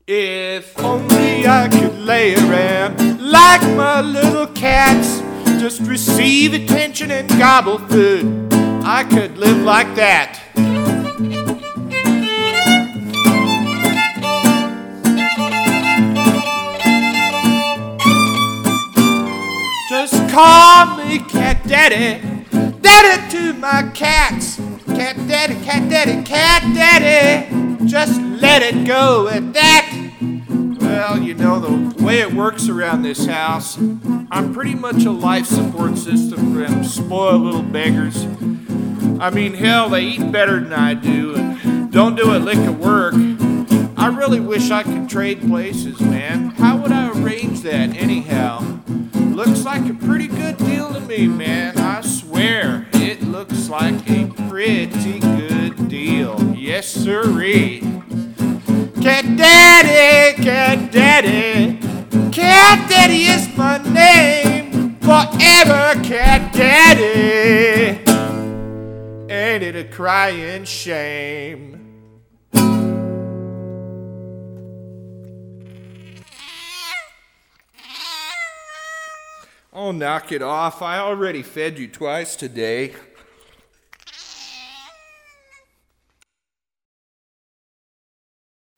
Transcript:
If only I could lay around like my little cats, just receive attention and gobble food. I could live like that. Just call me Cat Daddy, Daddy to my cats. Cat Daddy, Cat Daddy, Cat Daddy. Just let it go at that. Well, you know, the way it works around this house, I'm pretty much a life support system for them spoiled little beggars. I mean, hell, they eat better than I do and don't do a lick of work. I really wish I could trade places, man. How would I arrange that anyhow? Looks like a pretty good deal to me, man. I swear, it looks like a pretty good deal. Yes, sirree. Cat Daddy, Cat Daddy, Cat Daddy is my name. Forever Cat Daddy. Ain't it a crying shame? Oh, knock it off. I already fed you twice today.